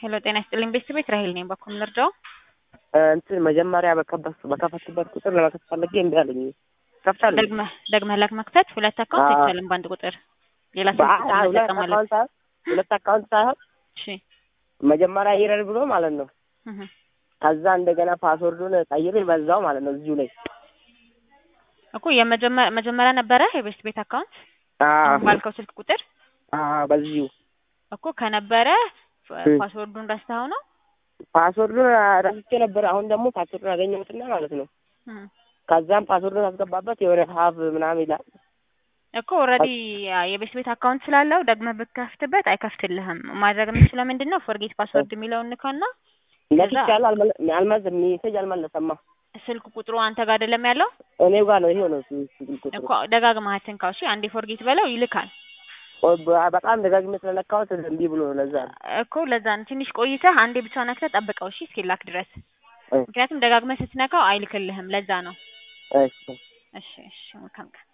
ሄሎ ጤና ይስጥልኝ ቤተሰቤት ራሄል ነኝ። በኩል ልርዳው? እንትን መጀመሪያ በከፈትኩበት ቁጥር ለመክፈት ፈልጌ እምቢ አለኝ። ከፍታለሁ። ደግመህ ለመክፈት ሁለት አካውንት አይቻልም በአንድ ቁጥር ሌላ ስልክ ቁጥር ተጠቀማለህ። ሁለት አካውንት ሳይሆን እሺ መጀመሪያ ይረድ ብሎ ማለት ነው። ከዛ እንደገና ፓስወርዱን ቀይሬ በዛው ማለት ነው እዚሁ ላይ እኮ መጀመሪያ ነበረ የቤስት ቤት አካውንት ባልከው ስልክ ቁጥር በዚሁ እኮ ከነበረ ፓስወርዱን ረስተኸው ነው? ፓስወርዱን ረስቼ ነበር። አሁን ደግሞ ፓስወርዱን አገኘሁትና ማለት ነው። ከዛም ፓስወርዱን አስገባበት የሆነ ሀብ ምናምን ይላል እኮ ኦልሬዲ የቤስት ቤት አካውንት ስላለው ደግመህ ብትከፍትበት አይከፍትልህም። ማድረግ የምትችለው ምንድነው ፎርጌት ፓስወርድ የሚለውን ንካና ለኪቻል አልመለሰም ሜሴጅ አልመለሰማ። ስልክ ቁጥሩ አንተ ጋር አይደለም ያለው? እኔው ጋር ነው። ይሄው ነው ስልክ ቁጥሩ እኮ ደጋግመህ አትንካው። እሺ አንዴ ፎርጌት በለው ይልካል። በጣም ደጋግሜ ስለነካሁት እምቢ ብሎ ነው። ለዛ እኮ ለዛ ትንሽ ቆይተህ አንዴ ብቻ ነክተህ ጠብቀው እሺ እስኪላክ ድረስ። ምክንያቱም ደጋግመህ ስትነካው አይልክልህም። ለዛ ነው። እሺ እሺ መልካም ቀን።